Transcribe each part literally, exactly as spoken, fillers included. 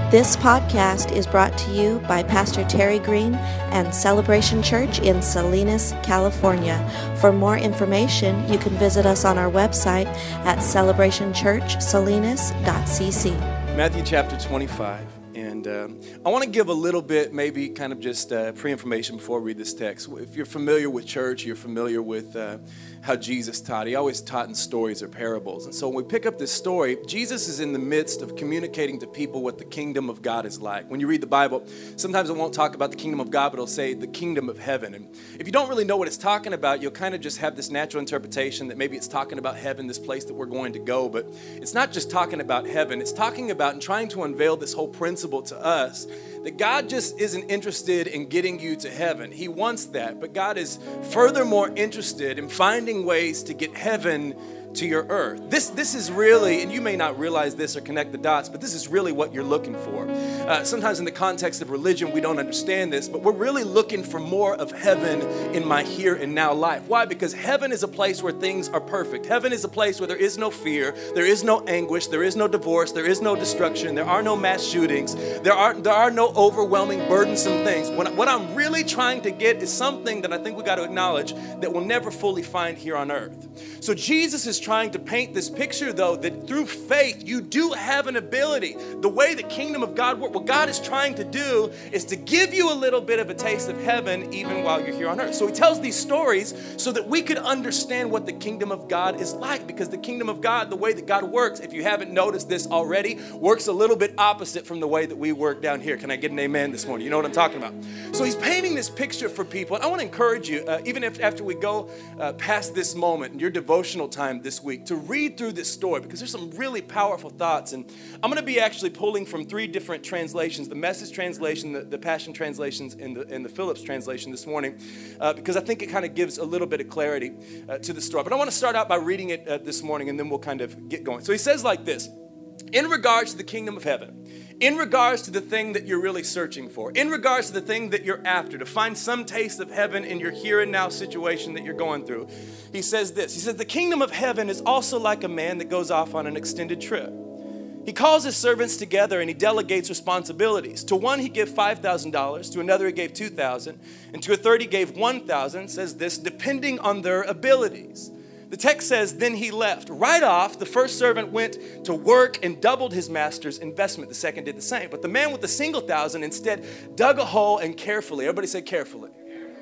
This podcast is brought to you by Pastor Terry Green and Celebration Church in Salinas, California. For more information, you can visit us on our website at celebration church salinas dot c c. Matthew chapter twenty-five. And um, I want to give a little bit, maybe kind of just uh, pre-information before I read this text. If you're familiar with church, you're familiar with uh, how Jesus taught. He always taught in stories or parables. And so when we pick up this story, Jesus is in the midst of communicating to people what the kingdom of God is like. When you read the Bible, sometimes it won't talk about the kingdom of God, but it'll say the kingdom of heaven. And if you don't really know what it's talking about, you'll kind of just have this natural interpretation that maybe it's talking about heaven, this place that we're going to go. But it's not just talking about heaven. It's talking about and trying to unveil this whole principle to us that God just isn't interested in getting you to heaven. He wants that, but God is furthermore interested in finding ways to get heaven to your earth. This this is really, and you may not realize this or connect the dots, but this is really what you're looking for. Uh, sometimes in the context of religion, we don't understand this, but we're really looking for more of heaven in my here and now life. Why? Because heaven is a place where things are perfect. Heaven is a place where there is no fear, there is no anguish, there is no divorce, there is no destruction, there are no mass shootings, there are there are no overwhelming, burdensome things. What, what I'm really trying to get is something that I think we got to acknowledge that we'll never fully find here on earth. So Jesus is trying to paint this picture, though, that through faith, you do have an ability. The way the kingdom of God works, what God is trying to do is to give you a little bit of a taste of heaven even while you're here on earth. So he tells these stories so that we could understand what the kingdom of God is like, because the kingdom of God, the way that God works, if you haven't noticed this already, works a little bit opposite from the way that we work down here. Can I get an amen this morning? You know what I'm talking about? So he's painting this picture for people. And I want to encourage you, uh, even if after we go uh, past this moment in your devotional time this week, to read through this story, because there's some really powerful thoughts. And I'm going to be actually pulling from three different translations, the Message translation, the, the Passion translations, and the, and the Phillips translation this morning, uh, because I think it kind of gives a little bit of clarity uh, to the story. But I want to start out by reading it uh, this morning, and then we'll kind of get going. So he says like this: in regards to the kingdom of heaven, in regards to the thing that you're really searching for, in regards to the thing that you're after, to find some taste of heaven in your here and now situation that you're going through, he says this. He says, the kingdom of heaven is also like a man that goes off on an extended trip. He calls his servants together and he delegates responsibilities. To one he gave five thousand dollars, to another he gave two thousand dollars, and to a third he gave one thousand dollars, says this, depending on their abilities. The text says, then he left. Right off, the first servant went to work and doubled his master's investment. The second did the same. But the man with the single thousand instead dug a hole and carefully, everybody say carefully,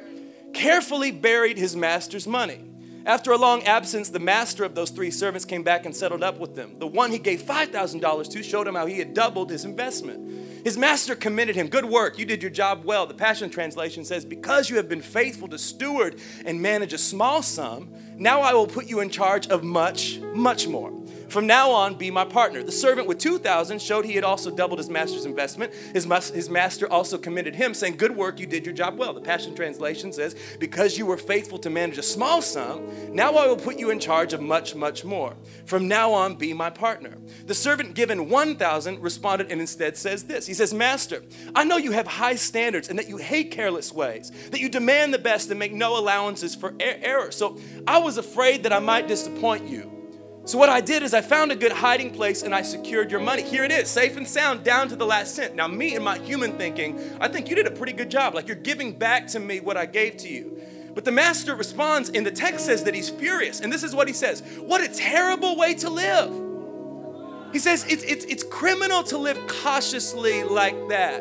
carefully buried his master's money. After a long absence, the master of those three servants came back and settled up with them. The one he gave five thousand dollars to showed him how he had doubled his investment. His master commended him. Good work. You did your job well. The Passion Translation says, because you have been faithful to steward and manage a small sum, now I will put you in charge of much, much more. From now on, be my partner. The servant with two thousand showed he had also doubled his master's investment. His, mas- his master also commended him, saying, good work, you did your job well. The Passion Translation says, because you were faithful to manage a small sum, now I will put you in charge of much, much more. From now on, be my partner. The servant given one thousand responded and instead says this. He says, Master, I know you have high standards and that you hate careless ways, that you demand the best and make no allowances for er- error. So I was afraid that I might disappoint you. So what I did is I found a good hiding place and I secured your money. Here it is, safe and sound, down to the last cent. Now me and my human thinking, I think you did a pretty good job. Like you're giving back to me what I gave to you. But the master responds, and the text says that he's furious. And this is what he says: what a terrible way to live. He says it's, it's, it's criminal to live cautiously like that.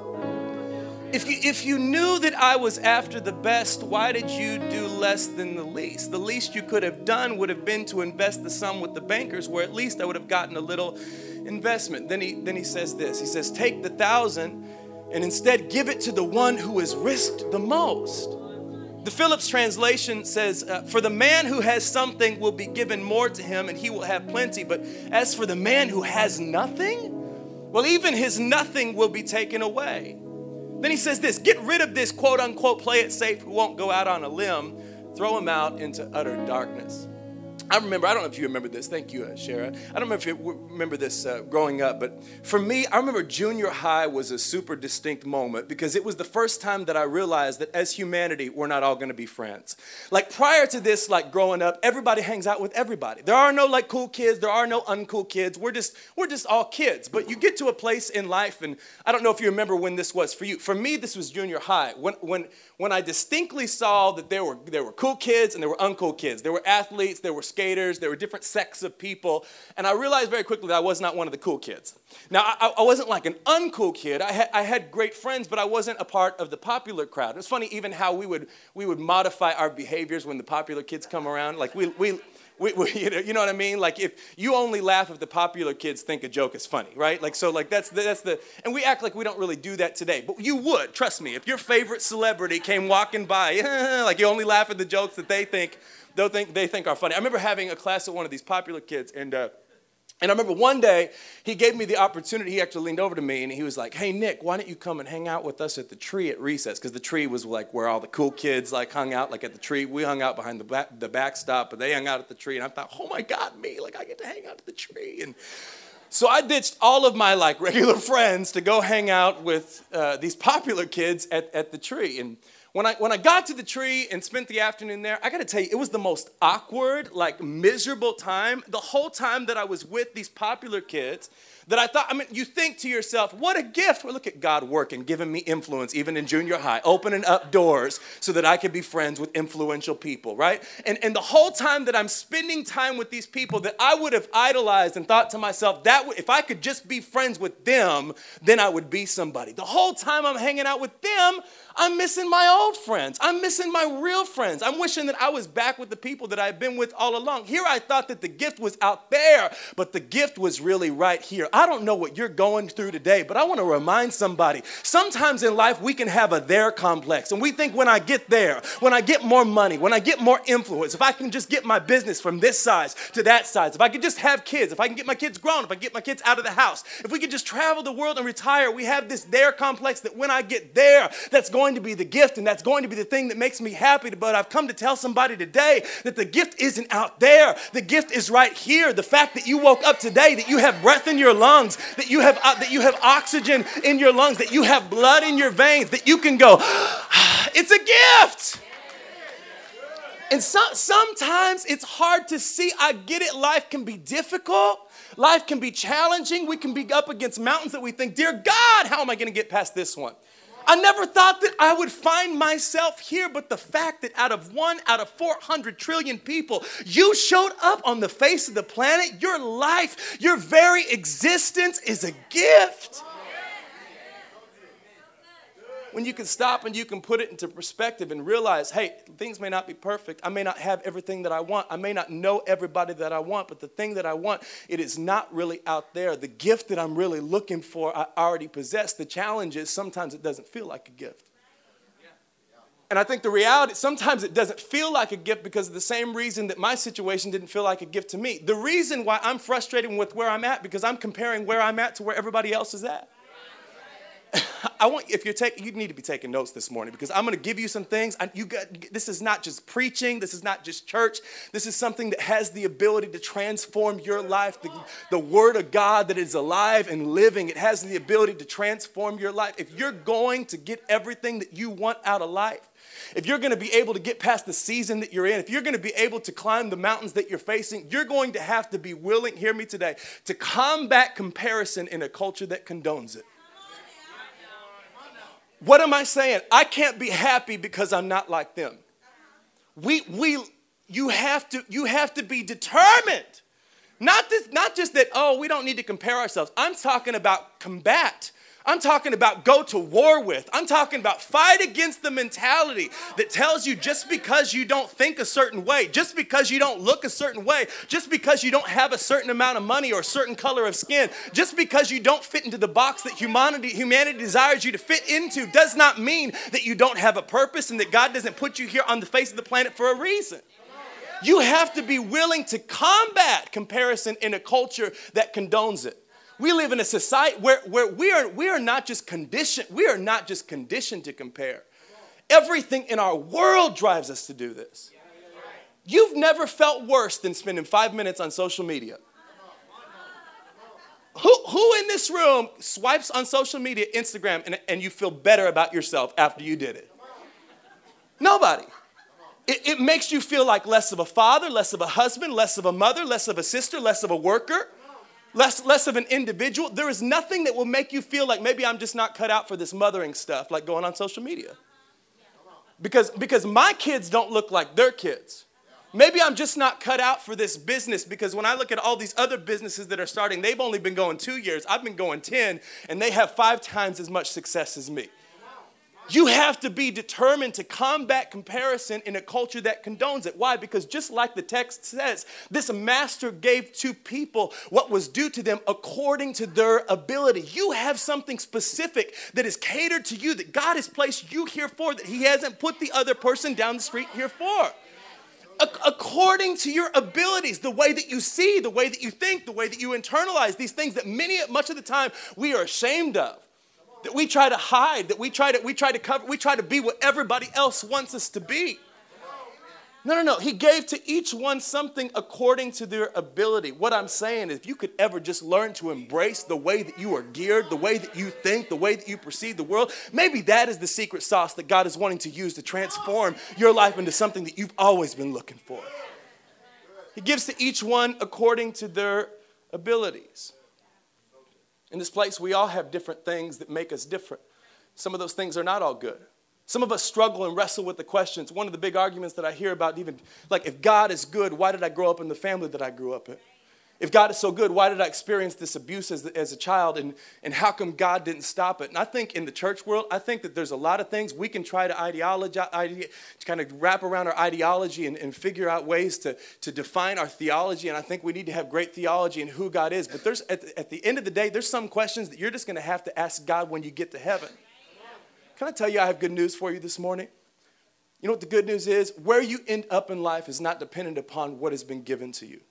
If you, if you knew that I was after the best, why did you do less than the least? The least you could have done would have been to invest the sum with the bankers, where at least I would have gotten a little investment. Then he, then he says this. He says, take the thousand and instead give it to the one who has risked the most. The Phillips translation says, uh, for the man who has something will be given more to him and he will have plenty. But as for the man who has nothing, well, even his nothing will be taken away. Then he says this, get rid of this quote unquote play it safe who won't go out on a limb, throw him out into utter darkness. I remember, I don't know if you remember this. Thank you, uh, Shara. I don't remember if you remember this uh, growing up, but for me, I remember junior high was a super distinct moment because it was the first time that I realized that as humanity, we're not all going to be friends. Like prior to this, like growing up, everybody hangs out with everybody. There are no like cool kids. There are no uncool kids. We're just, we're just all kids. But you get to a place in life, and I don't know if you remember when this was for you. For me, this was junior high. When, when, when I distinctly saw that there were, there were cool kids and there were uncool kids. There were athletes, there were skaters, there were different sects of people, and I realized very quickly that I was not one of the cool kids. Now, I, I wasn't like an uncool kid. I had, I had great friends, but I wasn't a part of the popular crowd. It's funny even how we would we would modify our behaviors when the popular kids come around. Like we we. We, we, you, know, you know what I mean? Like if you only laugh if the popular kids think a joke is funny, right? Like so, like that's the, that's the, and we act like we don't really do that today. But you would, trust me, if your favorite celebrity came walking by, like you only laugh at the jokes that they think, they'll think they think are funny. I remember having a class with one of these popular kids, and uh, and I remember one day he gave me the opportunity. He actually leaned over to me and he was like, "Hey Nick, why don't you come and hang out with us at the tree at recess?" Because the tree was like where all the cool kids like hung out, like at the tree. We hung out behind the back, the backstop, but they hung out at the tree. And I thought, "Oh my God, me! Like I get to hang out at the tree." And so I ditched all of my like regular friends to go hang out with uh, these popular kids at, at the tree. And When I, when I got to the tree and spent the afternoon there, I got to tell you, it was the most awkward, like miserable time. The whole time that I was with these popular kids that I thought, I mean, you think to yourself, what a gift. Well, look at God working, giving me influence, even in junior high, opening up doors so that I could be friends with influential people, right? And, and the whole time that I'm spending time with these people that I would have idolized and thought to myself, that w- if I could just be friends with them, then I would be somebody. The whole time I'm hanging out with them, I'm missing my old friends. I'm missing my real friends. I'm wishing that I was back with the people that I've been with all along. Here I thought that the gift was out there, but the gift was really right here. I don't know what you're going through today, but I want to remind somebody, sometimes in life we can have a there complex, and we think when I get there, when I get more money, when I get more influence, if I can just get my business from this size to that size, if I could just have kids, if I can get my kids grown, if I can get my kids out of the house, if we could just travel the world and retire, we have this there complex that when I get there, that's going to be the gift, and that's going to be the thing that makes me happy. But I've come to tell somebody today that the gift isn't out there. The gift is right here. The fact that you woke up today, that you have breath in your lungs, that you have uh, that you have oxygen in your lungs, that you have blood in your veins, that you can go, it's a gift. And so, sometimes it's hard to see. I get it. Life can be difficult. Life can be challenging. We can be up against mountains that we think, dear God, how am I going to get past this one? I never thought that I would find myself here, but the fact that out of one out of four hundred trillion people, you showed up on the face of the planet, your life, your very existence is a gift. When you can stop and you can put it into perspective and realize, hey, things may not be perfect. I may not have everything that I want. I may not know everybody that I want, but the thing that I want, it is not really out there. The gift that I'm really looking for, I already possess. The challenge is sometimes it doesn't feel like a gift. And I think the reality, sometimes it doesn't feel like a gift because of the same reason that my situation didn't feel like a gift to me. The reason why I'm frustrated with where I'm at, because I'm comparing where I'm at to where everybody else is at. I want, if you're taking, you need to be taking notes this morning because I'm going to give you some things. I, you got, this is not just preaching. This is not just church. This is something that has the ability to transform your life. The, the word of God that is alive and living, it has the ability to transform your life. If you're going to get everything that you want out of life, if you're going to be able to get past the season that you're in, if you're going to be able to climb the mountains that you're facing, you're going to have to be willing, hear me today, to combat comparison in a culture that condones it. What am I saying? I can't be happy because I'm not like them. We, we, you have to, you have to be determined. Not this, not just that, oh, we don't need to compare ourselves. I'm talking about combat. I'm talking about go to war with. I'm talking about fight against the mentality that tells you just because you don't think a certain way, just because you don't look a certain way, just because you don't have a certain amount of money or a certain color of skin, just because you don't fit into the box that humanity, humanity desires you to fit into does not mean that you don't have a purpose and that God doesn't put you here on the face of the planet for a reason. You have to be willing to combat comparison in a culture that condones it. We live in a society where, where we are we are not just conditioned, we are not just conditioned to compare. Everything in our world drives us to do this. You've never felt worse than spending five minutes on social media. Who, who in this room swipes on social media, Instagram, and, and you feel better about yourself after you did it? Nobody. It, it makes you feel like less of a father, less of a husband, less of a mother, less of a sister, less of a worker, less, less of an individual. There is nothing that will make you feel like maybe I'm just not cut out for this mothering stuff, like going on social media. Because, because my kids don't look like their kids. Maybe I'm just not cut out for this business, because when I look at all these other businesses that are starting, they've only been going two years. I've been going ten, and they have five times as much success as me. You have to be determined to combat comparison in a culture that condones it. Why? Because just like the text says, this master gave to people what was due to them according to their ability. You have something specific that is catered to you, that God has placed you here for, that he hasn't put the other person down the street here for. According to your abilities, the way that you see, the way that you think, the way that you internalize these things that many, much of the time we are ashamed of, that we try to hide, that we try to, we try to cover, we try to be what everybody else wants us to be. No, no, no. He gave to each one something according to their ability. What I'm saying is, if you could ever just learn to embrace the way that you are geared, the way that you think, the way that you perceive the world, maybe that is the secret sauce that God is wanting to use to transform your life into something that you've always been looking for. He gives to each one according to their abilities. In this place, we all have different things that make us different. Some of those things are not all good. Some of us struggle and wrestle with the questions. One of the big arguments that I hear about, even like, if God is good, why did I grow up in the family that I grew up in? If God is so good, why did I experience this abuse as, as a child? And, and how come God didn't stop it? And I think in the church world, I think that there's a lot of things we can try to ideologize, ide, to kind of wrap around our ideology and, and figure out ways to, to define our theology. And I think we need to have great theology in who God is. But there's at the, at the end of the day, there's some questions that you're just going to have to ask God when you get to heaven. Can I tell you I have good news for you this morning? You know what the good news is? Where you end up in life is not dependent upon what has been given to you.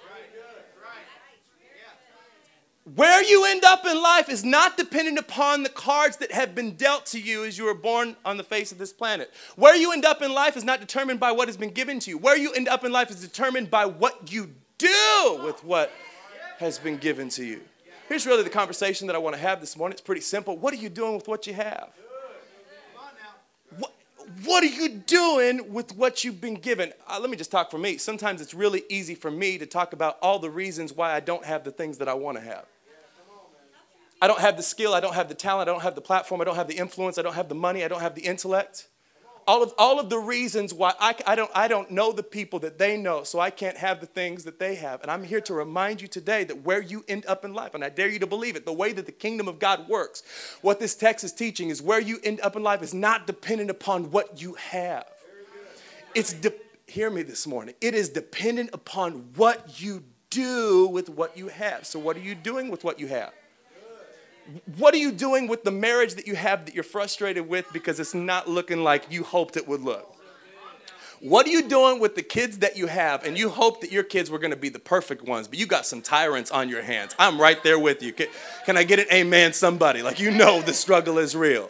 Where you end up in life is not dependent upon the cards that have been dealt to you as you were born on the face of this planet. Where you end up in life is not determined by what has been given to you. Where you end up in life is determined by what you do with what has been given to you. Here's really the conversation that I want to have this morning. It's pretty simple. What are you doing with what you have? What, what are you doing with what you've been given? Uh, let me just talk for me. Sometimes it's really easy for me to talk about all the reasons why I don't have the things that I want to have. I don't have the skill. I don't have the talent. I don't have the platform. I don't have the influence. I don't have the money. I don't have the intellect. All of, all of the reasons why I, I, don't, I don't know the people that they know, so I can't have the things that they have. And I'm here to remind you today that where you end up in life, and I dare you to believe it, the way that the kingdom of God works, what this text is teaching is where you end up in life is not dependent upon what you have. It's de- hear me this morning. It is dependent upon what you do with what you have. So what are you doing with what you have? What are you doing with the marriage that you have that you're frustrated with because it's not looking like you hoped it would look? What are you doing with the kids that you have, and you hope that your kids were going to be the perfect ones, but you got some tyrants on your hands? I'm right there with you. Can, can I get an amen, somebody? Like, you know the struggle is real.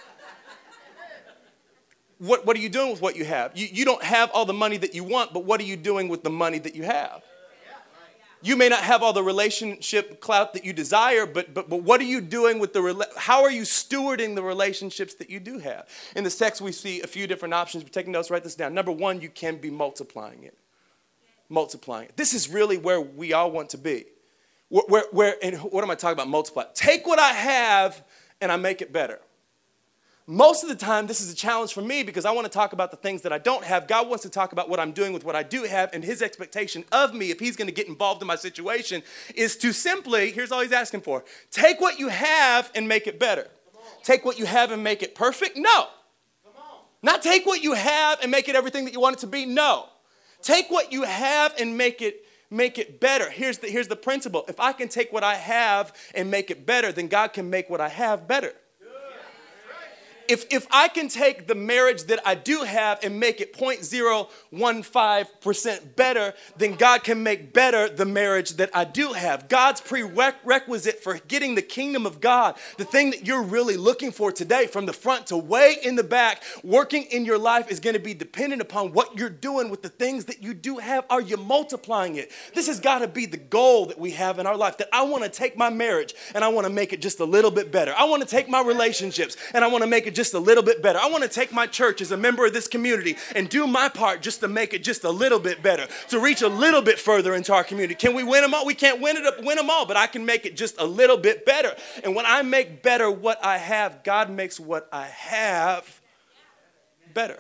What, what are you doing with what you have? You, you don't have all the money that you want, but what are you doing with the money that you have? You may not have all the relationship clout that you desire, but, but, but what are you doing with the, how are you stewarding the relationships that you do have? In this text, we see a few different options. We're taking notes, write this down. Number one, you can be multiplying it. Multiplying it. This is really where we all want to be. Where, where, where and what am I talking about? Multiply. Take what I have and I make it better. Most of the time, this is a challenge for me because I want to talk about the things that I don't have. God wants to talk about what I'm doing with what I do have, and his expectation of me, if he's going to get involved in my situation, is to simply, here's all he's asking for, take what you have and make it better. Take what you have and make it perfect? No. Not take what you have and make it everything that you want it to be? No. Take what you have and make it make it better. Here's the, here's the principle. If I can take what I have and make it better, then God can make what I have better. If, if I can take the marriage that I do have and make it zero point zero one five percent better, then God can make better the marriage that I do have. God's prerequisite for getting the kingdom of God, the thing that you're really looking for today, from the front to way in the back, working in your life is going to be dependent upon what you're doing with the things that you do have. Are you multiplying it? This has got to be the goal that we have in our life, that I want to take my marriage and I want to make it just a little bit better. I want to take my relationships and I want to make it just a little bit better. I want to take my church as a member of this community and do my part just to make it just a little bit better, to reach a little bit further into our community. Can we win them all? We can't win it up, win them all, but I can make it just a little bit better. And when I make better what I have, God makes what I have better.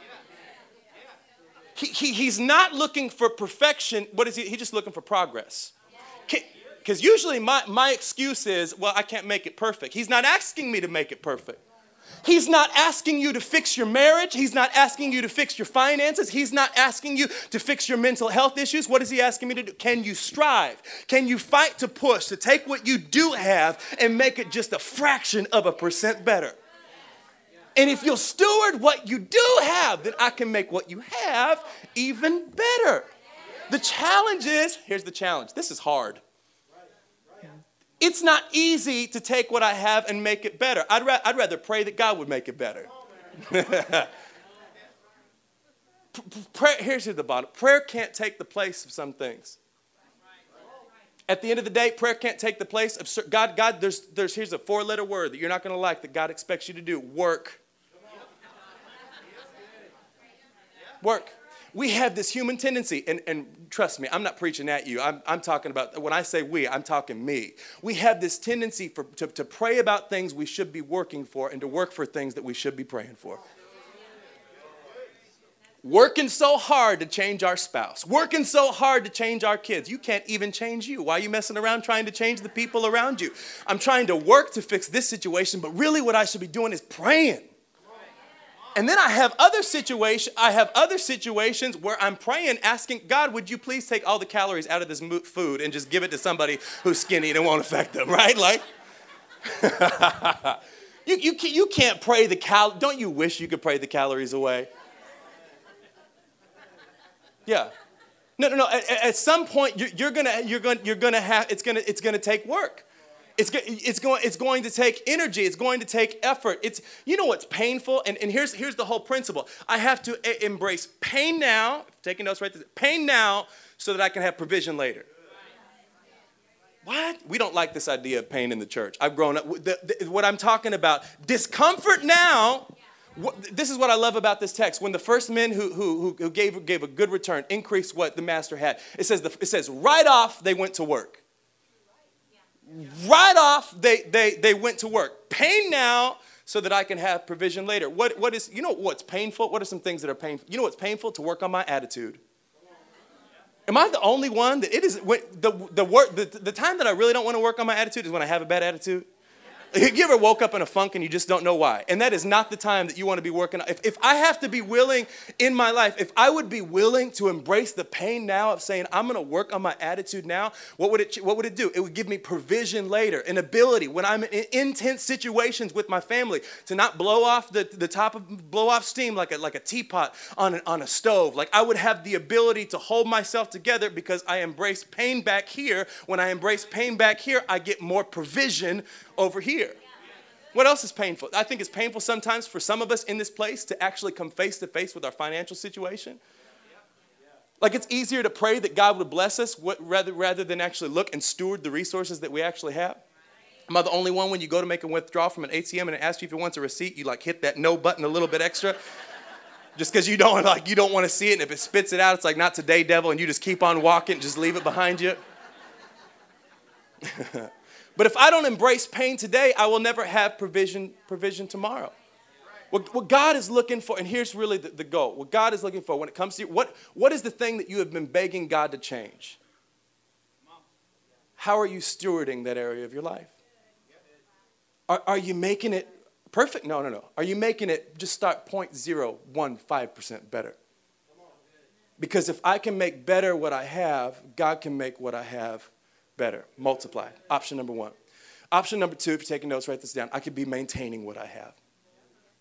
He, he, he's not looking for perfection. What is he? He's just looking for progress. Because usually my, my excuse is, well, I can't make it perfect. He's not asking me to make it perfect. He's not asking you to fix your marriage. He's not asking you to fix your finances. He's not asking you to fix your mental health issues. What is he asking me to do? Can you strive? Can you fight to push, to take what you do have and make it just a fraction of a percent better? And if you'll steward what you do have, then I can make what you have even better. The challenge is, here's the challenge. This is hard. It's not easy to take what I have and make it better. I'd, ra- I'd rather pray that God would make it better. Prayer, here's the bottom. Prayer can't take the place of some things. At the end of the day, prayer can't take the place of God. God, there's, there's, here's a four-letter word that you're not going to like that God expects you to do. Work. Work. We have this human tendency, and, and trust me, I'm not preaching at you. I'm, I'm talking about, when I say we, I'm talking me. We have this tendency for, to, to pray about things we should be working for and to work for things that we should be praying for. Working so hard to change our spouse. Working so hard to change our kids. You can't even change you. Why are you messing around trying to change the people around you? I'm trying to work to fix this situation, but really what I should be doing is praying. And then I have other situations, I have other situations where I'm praying, asking, God, would you please take all the calories out of this food and just give it to somebody who's skinny and it won't affect them, right? Like, you, you, you can't pray the cal. Don't you wish you could pray the calories away? Yeah. No, no, no. At, at some point, you're, you're gonna, you're gonna, you're gonna have. It's gonna, it's gonna take work. It's, it's, going, it's going to take energy. It's going to take effort. It's, you know what's painful? And, and here's, here's the whole principle. I have to a- embrace pain now. Taking notes right there. Pain now so that I can have provision later. What? We don't like this idea of pain in the church. I've grown up. The, the, what I'm talking about, discomfort now. What, this is what I love about this text. When the first men who, who, who gave, gave a good return increased what the master had, it says, the, it says right off they went to work. Right off, they, they, they went to work. Pain now so that I can have provision later. What, what is, you know what's painful? What are some things that are painful? You know what's painful? To work on my attitude. Am I the only one that it is, when, the, the, work, the, the time that I really don't want to work on my attitude is when I have a bad attitude? You ever woke up in a funk and you just don't know why? And that is not the time that you want to be working on. If, if I have to be willing in my life, if I would be willing to embrace the pain now of saying, I'm going to work on my attitude now, what would it, what would it do? It would give me provision later, an ability when I'm in intense situations with my family to not blow off the, the top of, blow off steam like a, like a teapot on, an, on a stove. Like I would have the ability to hold myself together because I embrace pain back here. When I embrace pain back here, I get more provision over here. What else is painful? I think it's painful sometimes for some of us in this place to actually come face to face with our financial situation. Like it's easier to pray that God would bless us what, rather, rather than actually look and steward the resources that we actually have. Am I the only one when you go to make a withdrawal from an A T M and it asks you if it wants a receipt, you like hit that no button a little bit extra? Just because you don't like you don't want to see it, and if it spits it out, it's like not today, devil, and you just keep on walking, just leave it behind you. But if I don't embrace pain today, I will never have provision, provision tomorrow. What, what God is looking for, and here's really the, the goal. What God is looking for when it comes to you, what, what is the thing that you have been begging God to change? How are you stewarding that area of your life? Are, are you making it perfect? No, no, no. Are you making it just start zero point zero one five percent better? Because if I can make better what I have, God can make what I have better. Multiply. Option number one. Option number two, if you're taking notes, write this down. I could be maintaining what I have.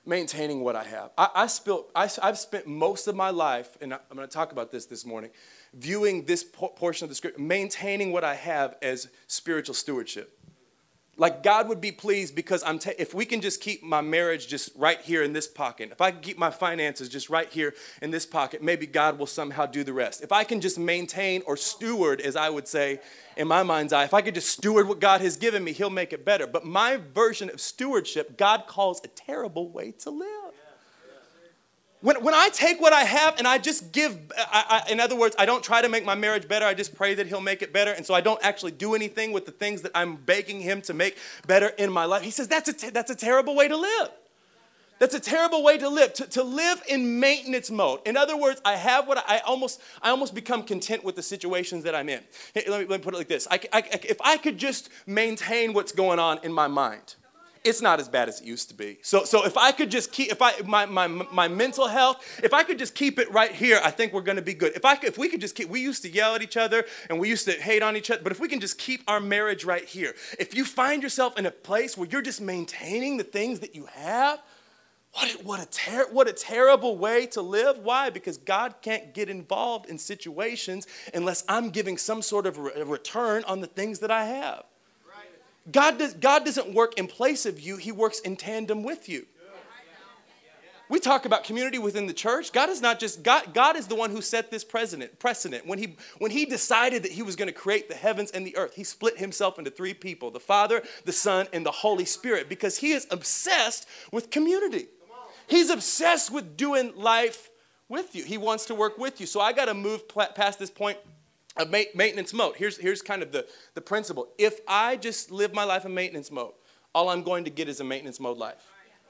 Maintaining what I have. I, I spilt, I, I've spent most of my life, and I'm going to talk about this this morning, viewing this por- portion of the script, maintaining what I have as spiritual stewardship. Like God would be pleased because I'm. Ta- if we can just keep my marriage just right here in this pocket, if I can keep my finances just right here in this pocket, maybe God will somehow do the rest. If I can just maintain or steward, as I would say in my mind's eye, if I could just steward what God has given me, he'll make it better. But my version of stewardship, God calls a terrible way to live. When, when I take what I have and I just give, I, I, in other words, I don't try to make my marriage better. I just pray that he'll make it better. And so I don't actually do anything with the things that I'm begging him to make better in my life. He says that's a, te- that's a terrible way to live. That's a terrible way to live, to, to live in maintenance mode. In other words, I have what I, I almost, I almost become content with the situations that I'm in. Hey, let me, let me put it like this. I, I, if I could just maintain what's going on in my mind, it's not as bad as it used to be. So, so if I could just keep, if I, my, my, my mental health, if I could just keep it right here, I think we're going to be good. If I could, if we could just keep, we used to yell at each other and we used to hate on each other, but if we can just keep our marriage right here, if you find yourself in a place where you're just maintaining the things that you have, what a, what a, ter- what a terrible way to live. Why? Because God can't get involved in situations unless I'm giving some sort of re- return on the things that I have. God, does, God doesn't work in place of you. He works in tandem with you. We talk about community within the church. God is not just, God, God is the one who set this precedent. precedent. When he, when he decided that he was going to create the heavens and the earth, he split himself into three people, the Father, the Son, and the Holy Spirit, because he is obsessed with community. He's obsessed with doing life with you. He wants to work with you. So I got to move past this point of maintenance mode. Here's, here's kind of the, the principle. If I just live my life in maintenance mode, all I'm going to get is a maintenance mode life.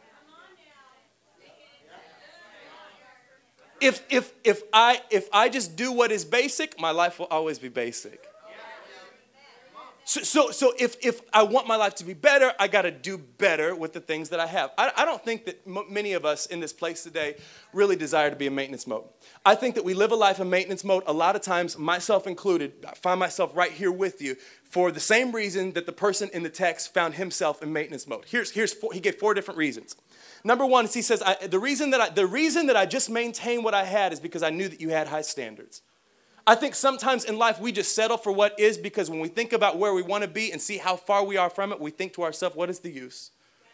If, if, if, I, if I just do what is basic, my life will always be basic. So, so, so if, if I want my life to be better, I got to do better with the things that I have. I, I don't think that m- many of us in this place today really desire to be in maintenance mode. I think that we live a life in maintenance mode. A lot of times, myself included, I find myself right here with you for the same reason that the person in the text found himself in maintenance mode. Here's, here's four, he gave four different reasons. Number one is he says, I, the reason that I, the reason that I just maintained what I had is because I knew that you had high standards. I think sometimes in life we just settle for what is because when we think about where we want to be and see how far we are from it, we think to ourselves, what is the use?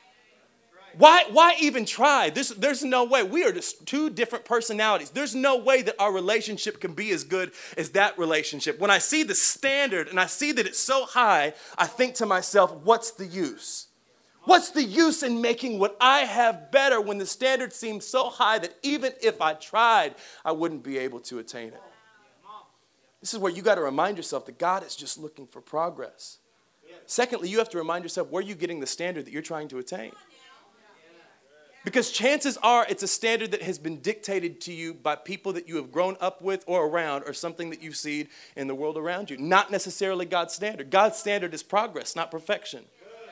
Why, why even try? There's, there's no way. We are just two different personalities. There's no way that our relationship can be as good as that relationship. When I see the standard and I see that it's so high, I think to myself, what's the use? What's the use in making what I have better when the standard seems so high that even if I tried, I wouldn't be able to attain it? This is where you got to remind yourself that God is just looking for progress. Secondly, you have to remind yourself where you're getting the standard that you're trying to attain. Because chances are it's a standard that has been dictated to you by people that you have grown up with or around or something that you've seen in the world around you. Not necessarily God's standard. God's standard is progress, not perfection.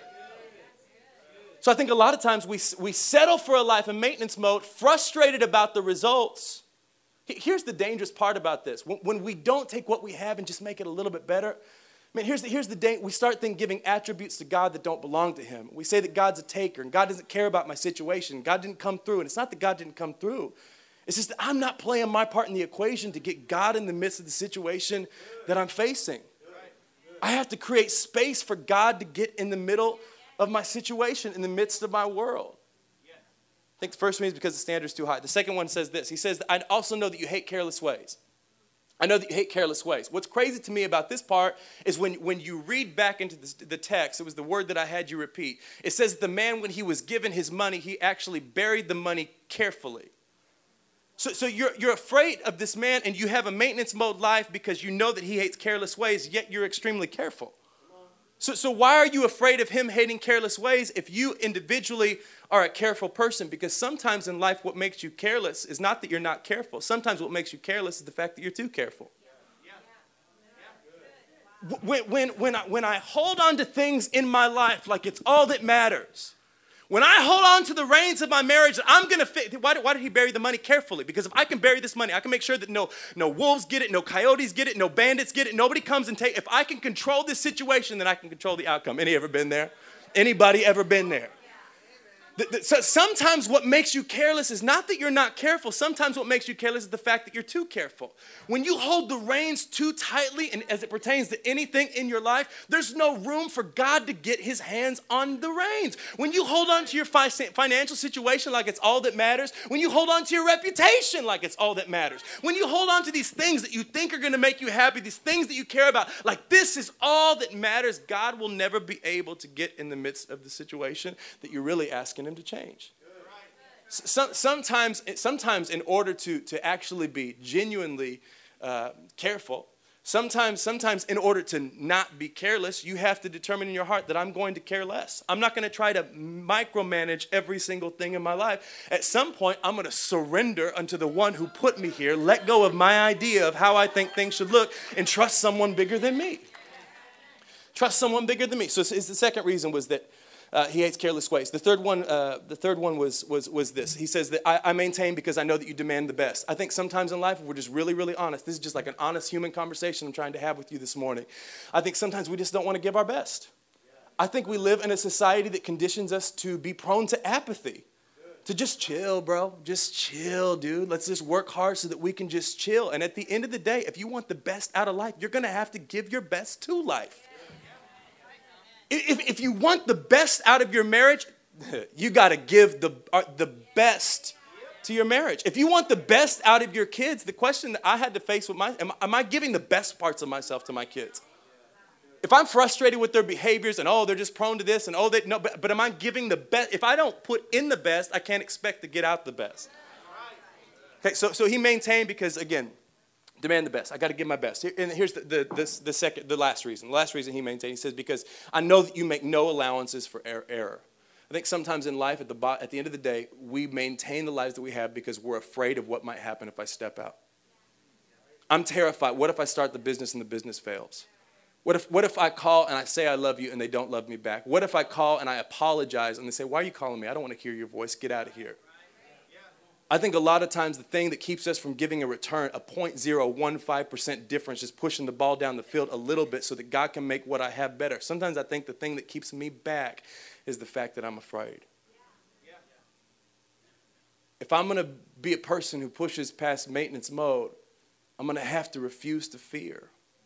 So I think a lot of times we, we settle for a life in maintenance mode, frustrated about the results. Here's the dangerous part about this. When, when we don't take what we have and just make it a little bit better, man, here's the, here's the da- we start then giving attributes to God that don't belong to him. We say that God's a taker and God doesn't care about my situation. God didn't come through. And it's not that God didn't come through. It's just that I'm not playing my part in the equation to get God in the midst of the situation that I'm facing. I have to create space for God to get in the middle of my situation, in the midst of my world. I think the first reason is because the standard is too high. The second one says this. He says, I also know that you hate careless ways. I know that you hate careless ways. What's crazy to me about this part is when, when you read back into the, the text, it was the word that I had you repeat. It says the man, when he was given his money, he actually buried the money carefully. So, so you're, you're afraid of this man and you have a maintenance mode life because you know that he hates careless ways, yet you're extremely careful. So, so why are you afraid of him hating careless ways if you individually are a careful person? Because sometimes in life what makes you careless is not that you're not careful. Sometimes what makes you careless is the fact that you're too careful. When, when, when, I, when I hold on to things in my life like it's all that matters, when I hold on to the reins of my marriage, I'm going to fit. Why did, why did he bury the money carefully? Because if I can bury this money, I can make sure that no, no wolves get it, no coyotes get it, no bandits get it, nobody comes and take. If I can control this situation, then I can control the outcome. Any ever been there? Anybody ever been there? The, the, so sometimes what makes you careless is not that you're not careful. Sometimes what makes you careless is the fact that you're too careful. When you hold the reins too tightly, and as it pertains to anything in your life, there's no room for God to get his hands on the reins. When you hold on to your fi- financial situation like it's all that matters, when you hold on to your reputation like it's all that matters, when you hold on to these things that you think are going to make you happy, these things that you care about, like this is all that matters, God will never be able to get in the midst of the situation that you're really asking him to change. Some, sometimes, sometimes in order to, to actually be genuinely uh, careful, sometimes, sometimes in order to not be careless, you have to determine in your heart that I'm going to care less. I'm not going to try to micromanage every single thing in my life. At some point, I'm going to surrender unto the one who put me here, let go of my idea of how I think things should look, and trust someone bigger than me. Trust someone bigger than me. So it's, it's the second reason was that Uh, he hates careless ways. The third one, uh, the third one was was was this. He says that I, I maintain because I know that you demand the best. I think sometimes in life, if we're just really, really honest, this is just like an honest human conversation I'm trying to have with you this morning. I think sometimes we just don't want to give our best. I think we live in a society that conditions us to be prone to apathy. To just chill, bro. Just chill, dude. Let's just work hard so that we can just chill. And at the end of the day, if you want the best out of life, you're going to have to give your best to life. If, if you want the best out of your marriage, you got to give the, uh, the best to your marriage. If you want the best out of your kids, the question that I had to face with my, am, am I giving the best parts of myself to my kids? If I'm frustrated with their behaviors and, oh, they're just prone to this and, oh, they, no, but, but am I giving the best? If I don't put in the best, I can't expect to get out the best. Okay, so, so he maintained because, again, demand the best. I got to give my best. Here, and here's the, the, the, the second, the last reason. The last reason he maintained, he says, because I know that you make no allowances for er- error. I think sometimes in life, at the, bo- at the end of the day, we maintain the lives that we have because we're afraid of what might happen if I step out. I'm terrified. What if I start the business and the business fails? What if, what if I call and I say I love you and they don't love me back? What if I call and I apologize and they say, why are you calling me? I don't want to hear your voice. Get out of here. I think a lot of times the thing that keeps us from giving a return, a zero point zero one five percent difference, just pushing the ball down the field a little bit so that God can make what I have better. Sometimes I think the thing that keeps me back is the fact that I'm afraid. If I'm going to be a person who pushes past maintenance mode, I'm going to have to refuse to fear.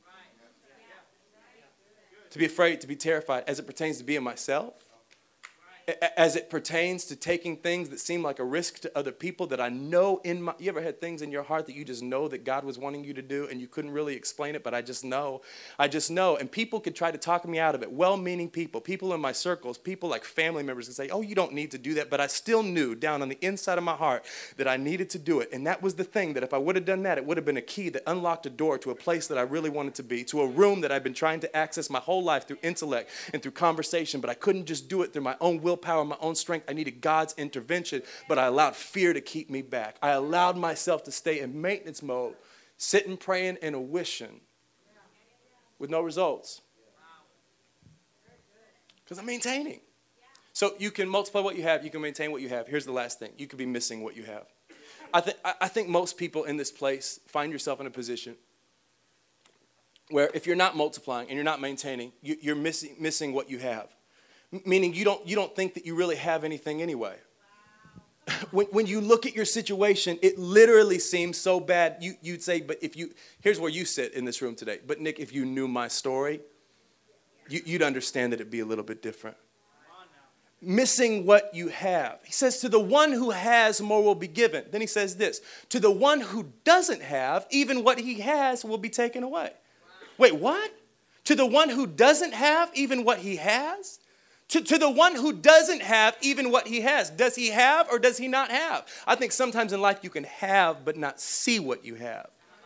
To be afraid, to be terrified as it pertains to being myself. As it pertains to taking things that seem like a risk to other people that I know in my, you ever had things in your heart that you just know that God was wanting you to do and you couldn't really explain it, but I just know, I just know. And people could try to talk me out of it. Well-meaning people, people in my circles, people like family members would say, oh, you don't need to do that. But I still knew down on the inside of my heart that I needed to do it. And that was the thing, that if I would have done that, it would have been a key that unlocked a door to a place that I really wanted to be, to a room that I've been trying to access my whole life through intellect and through conversation, but I couldn't just do it through my own will. Willpower, my own strength. I needed God's intervention, but I allowed fear to keep me back. I allowed myself to stay in maintenance mode, sitting, praying, and a wishing with no results. Because I'm maintaining. So you can multiply what you have. You can maintain what you have. Here's the last thing. You could be missing what you have. I, th- I think most people in this place find yourself in a position where if you're not multiplying and you're not maintaining, you, you're missing, missing what you have. Meaning you don't you don't think that you really have anything anyway. Wow. When when you look at your situation, it literally seems so bad. You you'd say, but if you here's where you sit in this room today. But Nick, if you knew my story, you, you'd understand that it'd be a little bit different. Missing what you have. He says, to the one who has, more will be given. Then he says this, to the one who doesn't have, even what he has will be taken away. Wow. Wait, what? To the one who doesn't have, even what he has? To, to the one who doesn't have even what he has. Does he have or does he not have? I think sometimes in life you can have but not see what you have.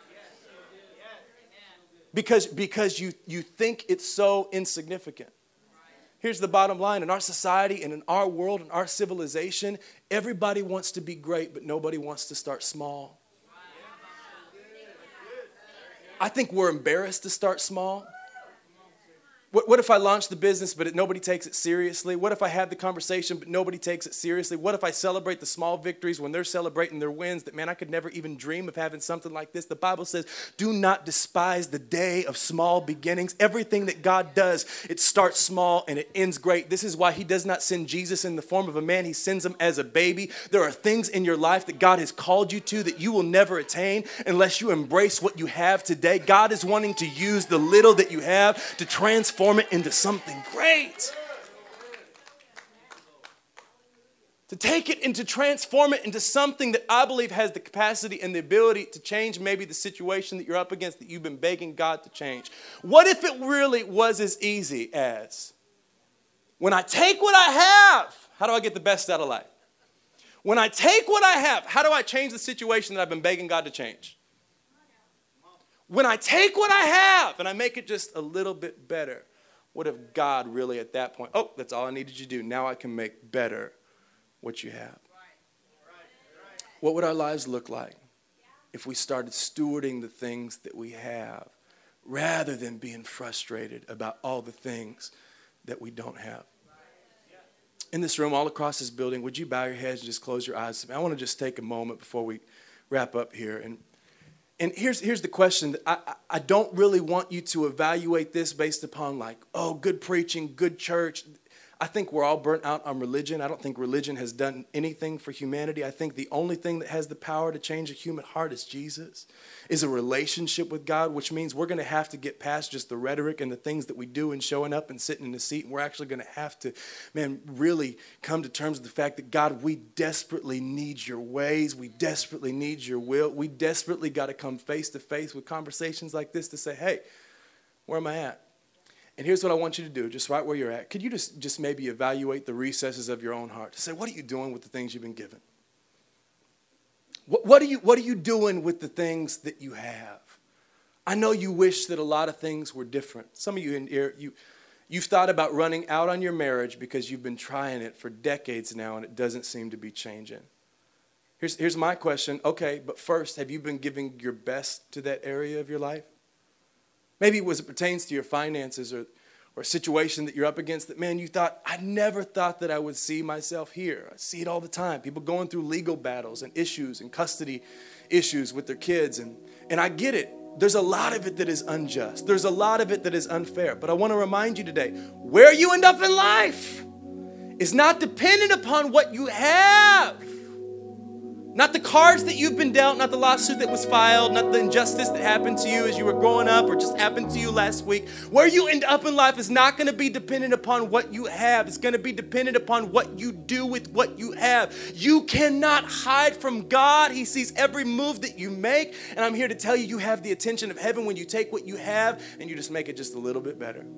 Because, because you, you think it's so insignificant. Here's the bottom line. In our society and in our world and our civilization, everybody wants to be great, but nobody wants to start small. I think we're embarrassed to start small. What, what if I launch the business, but it, nobody takes it seriously? What if I have the conversation, but nobody takes it seriously? What if I celebrate the small victories when they're celebrating their wins that, man, I could never even dream of having something like this? The Bible says, do not despise the day of small beginnings. Everything that God does, it starts small and it ends great. This is why he does not send Jesus in the form of a man. He sends him as a baby. There are things in your life that God has called you to that you will never attain unless you embrace what you have today. God is wanting to use the little that you have to transform Transform it into something great. To take it and to transform it into something that I believe has the capacity and the ability to change maybe the situation that you're up against that you've been begging God to change. What if it really was as easy as, when I take what I have, how do I get the best out of life? When I take what I have, how do I change the situation that I've been begging God to change? When I take what I have and I make it just a little bit better, what if God really at that point, oh, that's all I needed you to do. Now I can make better what you have. What would our lives look like if we started stewarding the things that we have rather than being frustrated about all the things that we don't have? In this room, all across this building, would you bow your heads and just close your eyes? I want to just take a moment before we wrap up here. And And here's, here's the question. That I, I don't really want you to evaluate this based upon like, oh, good preaching, good church. I think we're all burnt out on religion. I don't think religion has done anything for humanity. I think the only thing that has the power to change a human heart is Jesus, is a relationship with God, which means we're going to have to get past just the rhetoric and the things that we do and showing up and sitting in the seat. And we're actually going to have to, man, really come to terms with the fact that, God, we desperately need your ways. We desperately need your will. We desperately got to come face to face with conversations like this to say, hey, where am I at? And here's what I want you to do, just right where you're at. Could you just, just maybe evaluate the recesses of your own heart to say, what are you doing with the things you've been given? What, what, are you, what are you doing with the things that you have? I know you wish that a lot of things were different. Some of you in here, you, you've thought about running out on your marriage because you've been trying it for decades now and it doesn't seem to be changing. Here's, here's my question. Okay, but first, have you been giving your best to that area of your life? Maybe as it pertains to your finances or, or a situation that you're up against that, man, you thought, I never thought that I would see myself here. I see it all the time. People going through legal battles and issues and custody issues with their kids. And, and I get it. There's a lot of it that is unjust. There's a lot of it that is unfair. But I want to remind you today, where you end up in life is not dependent upon what you have. Not the cards that you've been dealt, not the lawsuit that was filed, not the injustice that happened to you as you were growing up or just happened to you last week. Where you end up in life is not going to be dependent upon what you have. It's going to be dependent upon what you do with what you have. You cannot hide from God. He sees every move that you make. And I'm here to tell you, you have the attention of heaven when you take what you have and you just make it just a little bit better.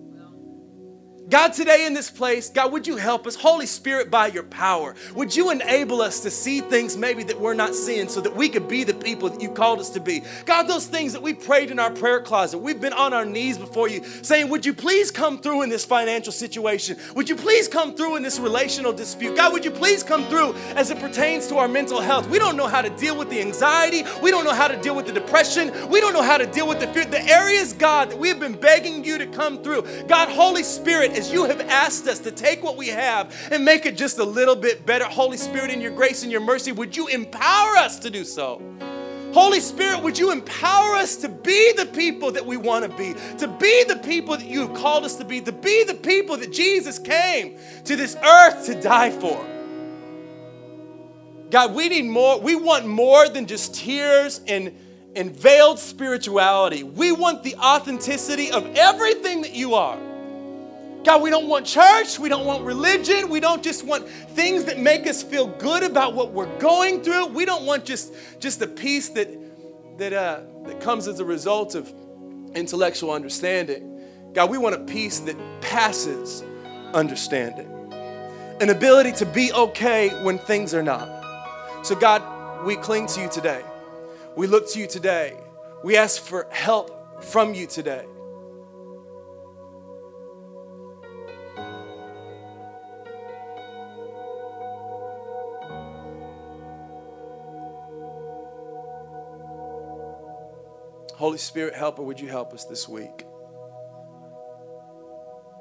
God, today in this place, God, would you help us? Holy Spirit, by your power, would you enable us to see things maybe that we're not seeing so that we could be the people that you called us to be? God, those things that we prayed in our prayer closet, we've been on our knees before you saying, would you please come through in this financial situation? Would you please come through in this relational dispute? God, would you please come through as it pertains to our mental health? We don't know how to deal with the anxiety. We don't know how to deal with the depression. We don't know how to deal with the fear. The areas, God, that we have been begging you to come through. God, Holy Spirit, as you have asked us to take what we have and make it just a little bit better, Holy Spirit, in your grace and your mercy, would you empower us to do so? Holy Spirit, would you empower us to be the people that we want to be, to be the people that you have called us to be, to be the people that Jesus came to this earth to die for? God, we need more. We want more than just tears and, and veiled spirituality. We want the authenticity of everything that you are. God, we don't want church. We don't want religion. We don't just want things that make us feel good about what we're going through. We don't want just, just a peace that, that, uh, that comes as a result of intellectual understanding. God, we want a peace that passes understanding. An ability to be okay when things are not. So God, we cling to you today. We look to you today. We ask for help from you today. Holy Spirit, helper, would you help us this week?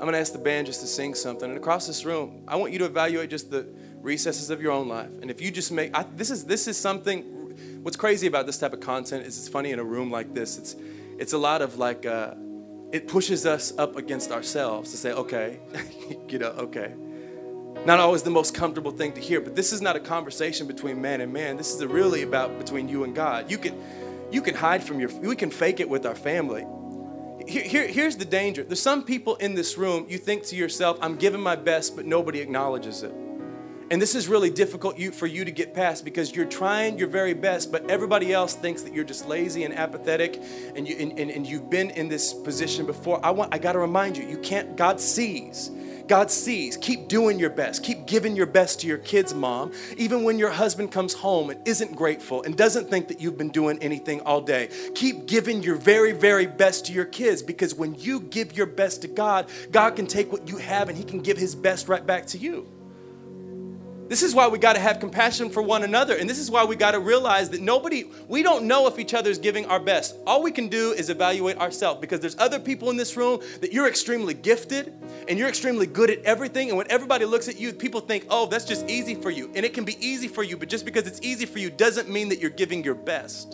I'm going to ask the band just to sing something. And across this room, I want you to evaluate just the recesses of your own life. And if you just make, I, this is this is something, what's crazy about this type of content is it's funny in a room like this. It's it's a lot of like, uh, it pushes us up against ourselves to say, okay, you know, okay. Not always the most comfortable thing to hear, but this is not a conversation between man and man. This is really about between you and God. You can, you can hide from your, we can fake it with our family. Here, here, here's the danger. There's some people in this room, you think to yourself, I'm giving my best, but nobody acknowledges it. And this is really difficult you, for you to get past because you're trying your very best, but everybody else thinks that you're just lazy and apathetic and, you, and, and, and you've been in this position before. I want, I got to remind you, you can't, God sees. God sees. Keep doing your best. Keep giving your best to your kids, mom. Even when your husband comes home and isn't grateful and doesn't think that you've been doing anything all day. Keep giving your very, very best to your kids because when you give your best to God, God can take what you have and he can give his best right back to you. This is why we got to have compassion for one another. And this is why we got to realize that nobody, we don't know if each other is giving our best. All we can do is evaluate ourselves because there's other people in this room that you're extremely gifted and you're extremely good at everything. And when everybody looks at you, people think, oh, that's just easy for you. And it can be easy for you, but just because it's easy for you doesn't mean that you're giving your best.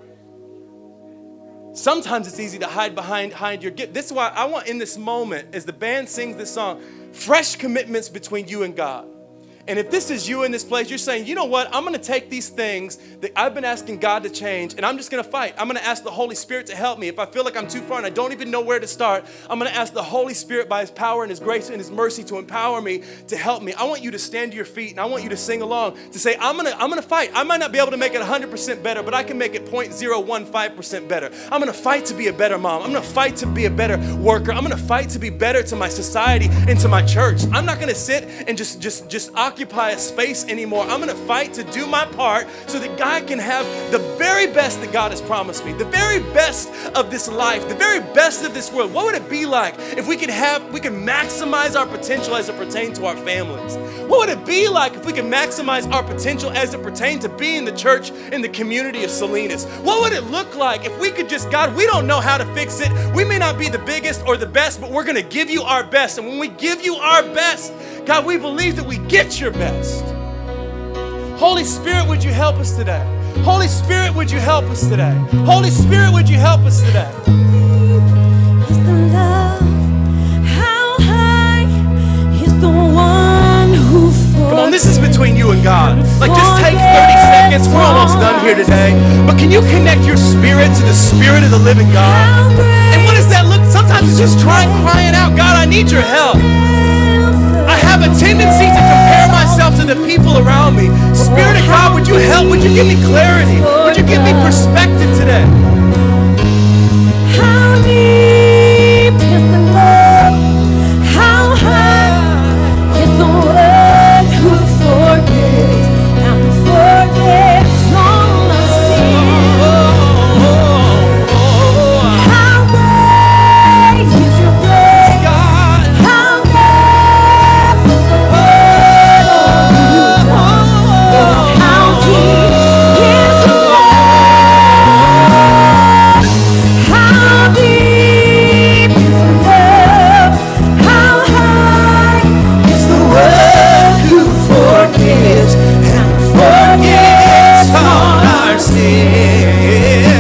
Sometimes it's easy to hide behind, behind your gift. This is why I want in this moment, as the band sings this song, fresh commitments between you and God. And if this is you in this place, you're saying, you know what? I'm going to take these things that I've been asking God to change, and I'm just going to fight. I'm going to ask the Holy Spirit to help me. If I feel like I'm too far and I don't even know where to start, I'm going to ask the Holy Spirit by his power and his grace and his mercy to empower me, to help me. I want you to stand to your feet, and I want you to sing along, to say, I'm going to I'm going to fight. I might not be able to make it one hundred percent better, but I can make it zero point zero one five percent better. I'm going to fight to be a better mom. I'm going to fight to be a better worker. I'm going to fight to be better to my society and to my church. I'm not going to sit and just, just, just occupy a space anymore. I'm going to fight to do my part so that God can have the very best that God has promised me, the very best of this life, the very best of this world. What would it be like if we could have, we could maximize our potential as it pertains to our families? What would it be like if we could maximize our potential as it pertains to being the church in the community of Salinas? What would it look like if we could just, God, we don't know how to fix it. We may not be the biggest or the best, but we're going to give you our best. And when we give you our best, God, we believe that we get your best. Holy Spirit, would you help us today? Holy Spirit, would you help us today? Holy Spirit, would you help us today? Is the love, how high is the one who Come on, this is between you and God. Like, just take thirty seconds. We're almost done here today. But can you connect your spirit to the Spirit of the living God? And what does that look? Sometimes it's just trying, crying out, God, I need your help. I have a tendency to compare myself to the people around me. Spirit of God, would you help? Would you give me clarity? Would you give me perspective today? How deep is the love? How high is the one who forgives and forgets all our sins? How great is your grace? How great is the word you've done? Oh, how deep is your love? How deep is the love? How high is the one who forgives and forgets all our sin?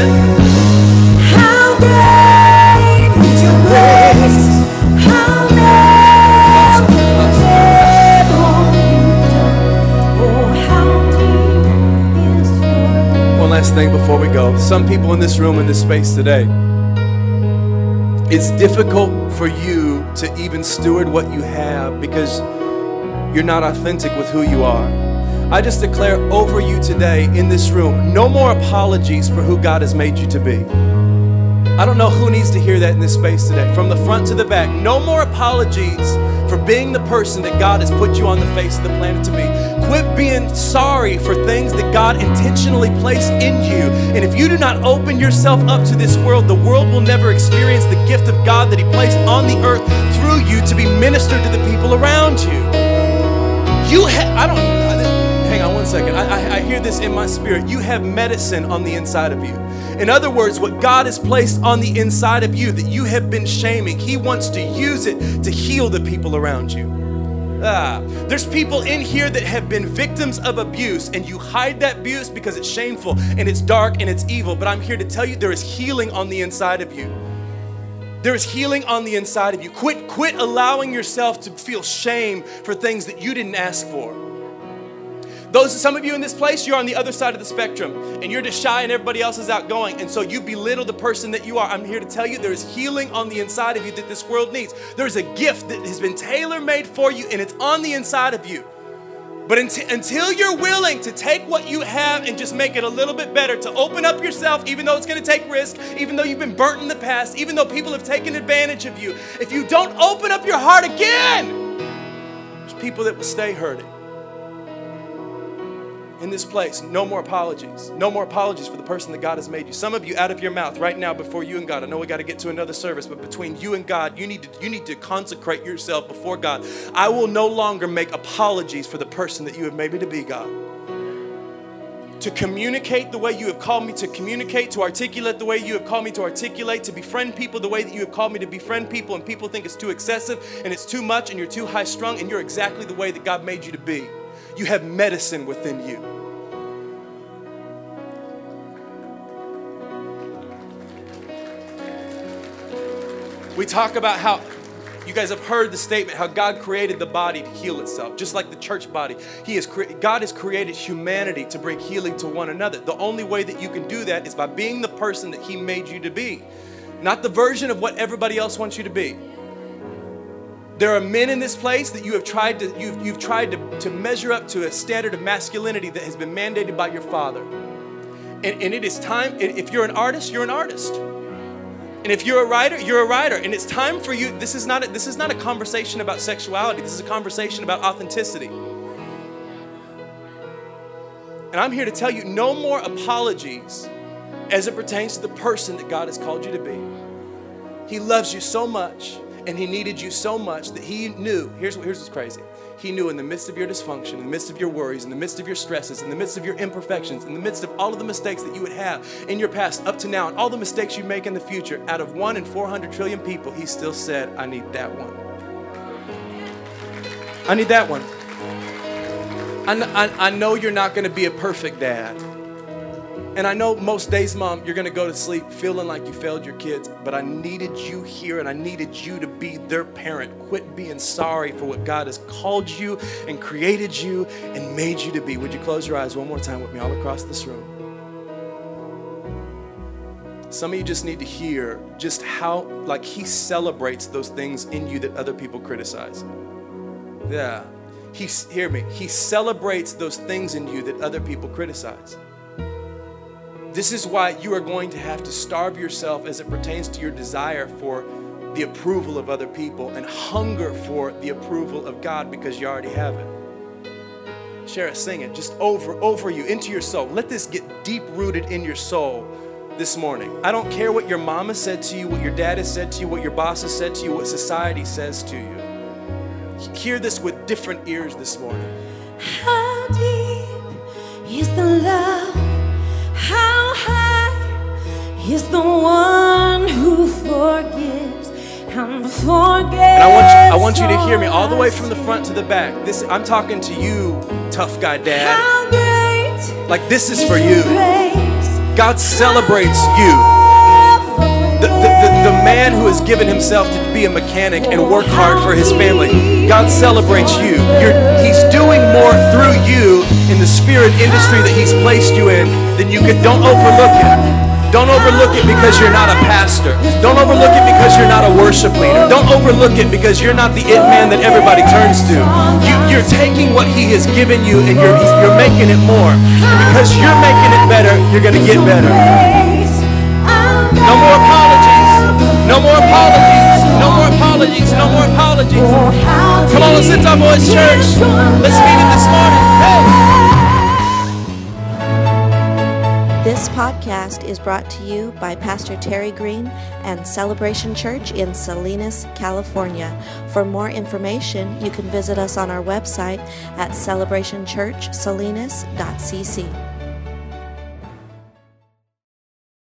How great is your grace? How great is the debt all you've done? Oh, how deep is your love? One last thing before we go. Some people in this room, in this space today, it's difficult for you to even steward what you have because you're not authentic with who you are. I just declare over you today in this room, no more apologies for who God has made you to be. I don't know who needs to hear that in this space today. From the front to the back, no more apologies for being the person that God has put you on the face of the planet to be. Quit being sorry for things that God intentionally placed in you. And if you do not open yourself up to this world, the world will never experience the gift of God that he placed on the earth through you to be ministered to the people around you. You have, I don't, I, hang on one second. I, I, I hear this in my spirit. You have medicine on the inside of you. In other words, what God has placed on the inside of you that you have been shaming, He wants to use it to heal the people around you. Ah, there's people in here that have been victims of abuse, and you hide that abuse because it's shameful and it's dark and it's evil. But I'm here to tell you there is healing on the inside of you. There is healing on the inside of you. Quit, quit allowing yourself to feel shame for things that you didn't ask for. Those, some of you in this place, you're on the other side of the spectrum and you're just shy and everybody else is outgoing. And so you belittle the person that you are. I'm here to tell you there is healing on the inside of you that this world needs. There's a gift that has been tailor-made for you and it's on the inside of you. But until, until you're willing to take what you have and just make it a little bit better, to open up yourself, even though it's going to take risk, even though you've been burnt in the past, even though people have taken advantage of you, if you don't open up your heart again, there's people that will stay hurting. In this place, no more apologies. No more apologies for the person that God has made you. Some of you, out of your mouth right now before you and God, I know we got to get to another service, but between you and God, you need to you need to consecrate yourself before God. I will no longer make apologies for the person that you have made me to be, God. To communicate the way you have called me to communicate, to articulate the way you have called me to articulate, to befriend people the way that you have called me to befriend people, and people think it's too excessive and it's too much and you're too high strung, and you're exactly the way that God made you to be. You have medicine within you. We talk about how, you guys have heard the statement, how God created the body to heal itself, just like the church body. He has cre- God has created humanity to bring healing to one another. The only way that you can do that is by being the person that He made you to be, not the version of what everybody else wants you to be. There are men in this place that you have tried to, you've, you've tried to, to measure up to a standard of masculinity that has been mandated by your father. And, and it is time, if you're an artist, you're an artist. And if you're a writer, you're a writer. And it's time for you, this is not a, this is not a conversation about sexuality. This is a conversation about authenticity. And I'm here to tell you, no more apologies as it pertains to the person that God has called you to be. He loves you so much. And He needed you so much that He knew, here's, here's what's crazy. He knew in the midst of your dysfunction, in the midst of your worries, in the midst of your stresses, in the midst of your imperfections, in the midst of all of the mistakes that you would have in your past up to now, and all the mistakes you make in the future, out of one in four hundred trillion people, He still said, I need that one. I need that one. I, I, I know you're not going to be a perfect dad. And I know most days, Mom, you're going to go to sleep feeling like you failed your kids, but I needed you here and I needed you to be their parent. Quit being sorry for what God has called you and created you and made you to be. Would you close your eyes one more time with me all across this room? Some of you just need to hear just how, like, He celebrates those things in you that other people criticize. Yeah. He, hear me. He celebrates those things in you that other people criticize. This is why you are going to have to starve yourself as it pertains to your desire for the approval of other people and hunger for the approval of God, because you already have it. Share it, sing it, just over, over you, into your soul. Let this get deep rooted in your soul this morning. I don't care what your mama said to you, what your dad has said to you, what your boss has said to you, what society says to you. Hear this with different ears this morning. How deep is the love? How high is the one who forgives and forgets? And I want you, I want you to hear me all the way from the front to the back. This, I'm talking to you, tough guy dad. How great like this is for you. God celebrates you. The, the, the, the man who has given himself to be a mechanic and work hard for his family. God celebrates you. You're, he's doing more through you in the spirit industry that He's placed you in than you could. Don't overlook it. Don't overlook it because you're not a pastor. Don't overlook it because you're not a worship leader. Don't overlook it because you're not the it man that everybody turns to. You, you're taking what He has given you and you're, you're making it more. And because you're making it better, you're going to get better. No more apologies. No more apologies. No more apologies. No more apologies. Come on, let's lift our voice, church. Let's meet it this morning. Hey. This podcast is brought to you by Pastor Terry Green and Celebration Church in Salinas, California. For more information, you can visit us on our website at celebration church salinas dot c c.